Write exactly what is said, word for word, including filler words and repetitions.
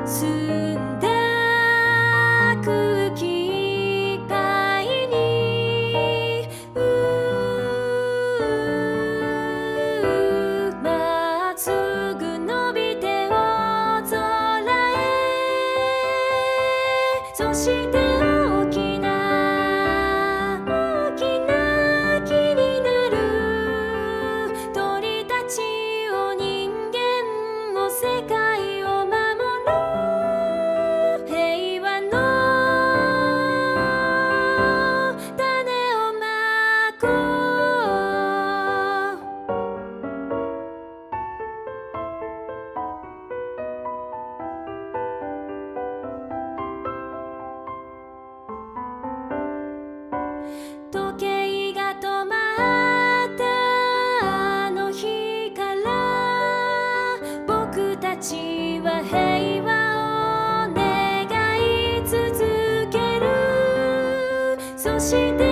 澄んだ空気いっぱいにまっすぐ伸びて大空へ。そして大きな大きな木になる。鳥たちを人間を世界を守る。平和の種をまこう。時計が止まったあの日から僕たちは平和を願い続ける。そして